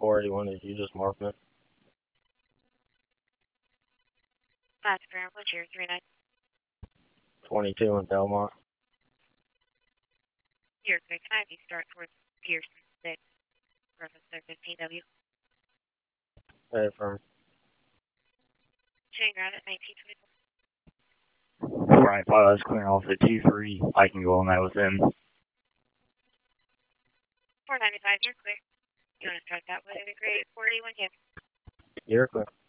481, did you just mark it? That's fair. What's your 39? 22 in Delmont. Your 3 can I have you start towards Pearson 6, reference 15W. Hey, firm. Chain ground at 1924. 495, that's clearing off at 23. I can go on that with them. 495, you're clear. You want to start that way? That'd be great. 481, yeah. You're clear.